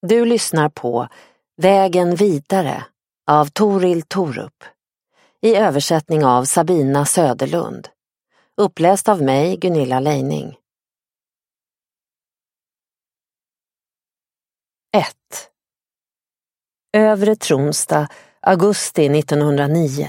Du lyssnar på Vägen vidare av Toril Torup i översättning av Sabina Söderlund. Uppläst av mig, Gunilla Leining. 1. Övre Tronsta, augusti 1909.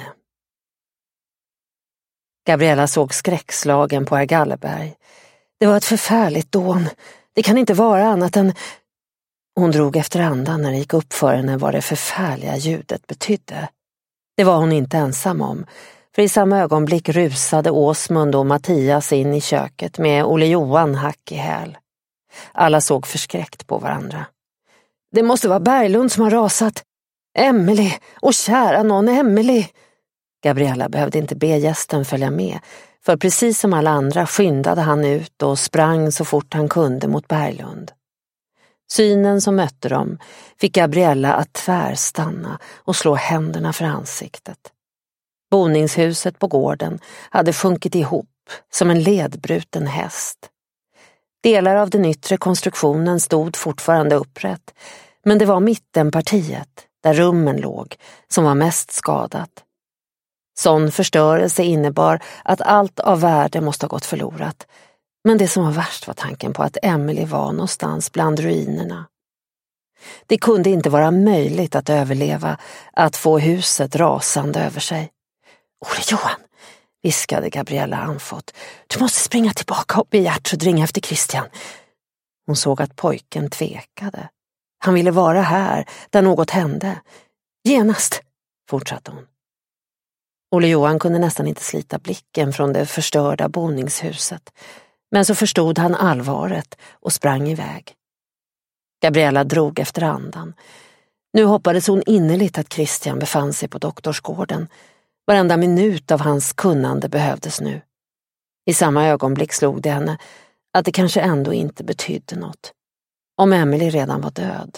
Gabriella såg skräckslagen på herr Galleberg. Det var ett förfärligt dån. Det kan inte vara annat än... Hon drog efter andan när det gick upp för henne vad det förfärliga ljudet betydde. Det var hon inte ensam om, för i samma ögonblick rusade Åsmund och Mattias in i köket med Olle Johan hack i häl. Alla såg förskräckt på varandra. Det måste vara Berglund som har rasat. Emily, och kära någon Emily. Gabriella behövde inte be gästen följa med, för precis som alla andra skyndade han ut och sprang så fort han kunde mot Berglund. Synen som mötte dem fick Gabriella att tvärstanna och slå händerna för ansiktet. Boningshuset på gården hade sjunkit ihop som en ledbruten häst. Delar av den yttre konstruktionen stod fortfarande upprätt, men det var mittenpartiet, där rummen låg, som var mest skadat. Sån förstörelse innebar att allt av värde måste ha gått förlorat. Men det som var värst var tanken på att Emily var någonstans bland ruinerna. Det kunde inte vara möjligt att överleva, att få huset rasande över sig. Olle Johan, viskade Gabriella andfått. Du måste springa tillbaka upp i Gertrud och ringa efter Christian. Hon såg att pojken tvekade. Han ville vara här, där något hände. Genast, fortsatte hon. Olle Johan kunde nästan inte slita blicken från det förstörda boningshuset. Men så förstod han allvaret och sprang iväg. Gabriella drog efter andan. Nu hoppades hon innerligt att Christian befann sig på doktorsgården. Varenda minut av hans kunnande behövdes nu. I samma ögonblick slog det henne att det kanske ändå inte betydde något. Om Emily redan var död.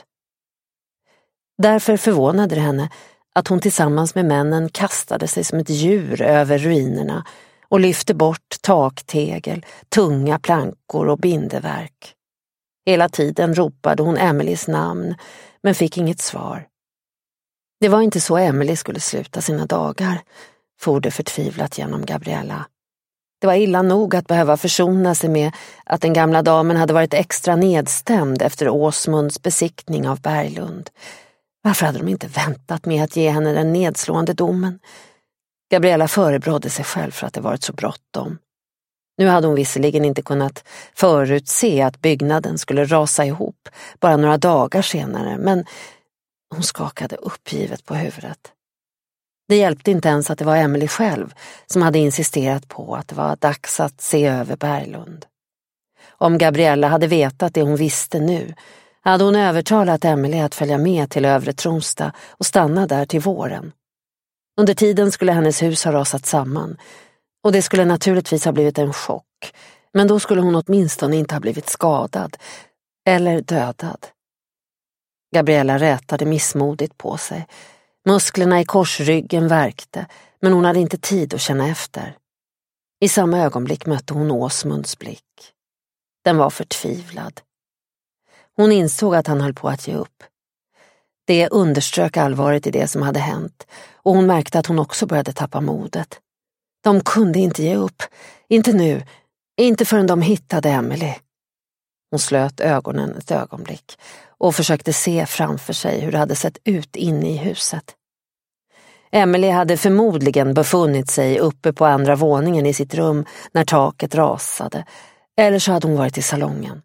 Därför förvånade det henne att hon tillsammans med männen kastade sig som ett djur över ruinerna och lyfte bort taktegel, tunga plankor och bindeverk. Hela tiden ropade hon Emelies namn, men fick inget svar. Det var inte så Emily skulle sluta sina dagar, for det förtvivlat genom Gabriella. Det var illa nog att behöva försona sig med att den gamla damen hade varit extra nedstämd efter Åsmunds besiktning av Berglund. Varför hade de inte väntat med att ge henne den nedslående domen? Gabriella förebrådde sig själv för att det varit så bråttom. Nu hade hon visserligen inte kunnat förutse att byggnaden skulle rasa ihop bara några dagar senare, men hon skakade uppgivet på huvudet. Det hjälpte inte ens att det var Emily själv som hade insisterat på att det var dags att se över Berglund. Om Gabriella hade vetat det hon visste nu, hade hon övertalat Emily att följa med till Övre Tronsta och stanna där till våren. Under tiden skulle hennes hus ha rasat samman, och det skulle naturligtvis ha blivit en chock, men då skulle hon åtminstone inte ha blivit skadad eller dödad. Gabriella rätade missmodigt på sig. Musklerna i korsryggen värkte, men hon hade inte tid att känna efter. I samma ögonblick mötte hon Åsmunds blick. Den var förtvivlad. Hon insåg att han höll på att ge upp. Det underströk allvaret i det som hade hänt, och hon märkte att hon också började tappa modet. De kunde inte ge upp, inte nu, inte förrän de hittade Emily. Hon slöt ögonen ett ögonblick och försökte se framför sig hur det hade sett ut inne i huset. Emily hade förmodligen befunnit sig uppe på andra våningen i sitt rum när taket rasade, eller så hade hon varit i salongen.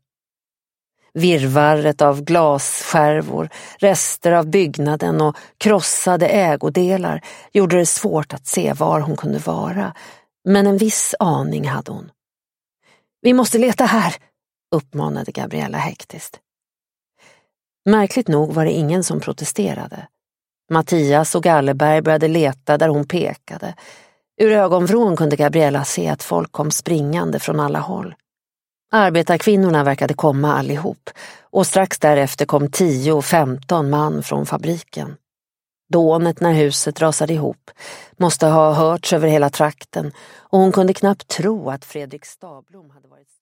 Virrvarret av glasskärvor, rester av byggnaden och krossade ägodelar gjorde det svårt att se var hon kunde vara, men en viss aning hade hon. Vi måste leta här, uppmanade Gabriella hektiskt. Märkligt nog var det ingen som protesterade. Mattias och Galleberg började leta där hon pekade. Ur ögonvrån kunde Gabriella se att folk kom springande från alla håll. Arbetarkvinnorna verkade komma allihop, och strax därefter kom 10-15 man från fabriken. Dånet när huset rasade ihop måste ha hörts över hela trakten, och hon kunde knappt tro att Fredrik Stablom hade varit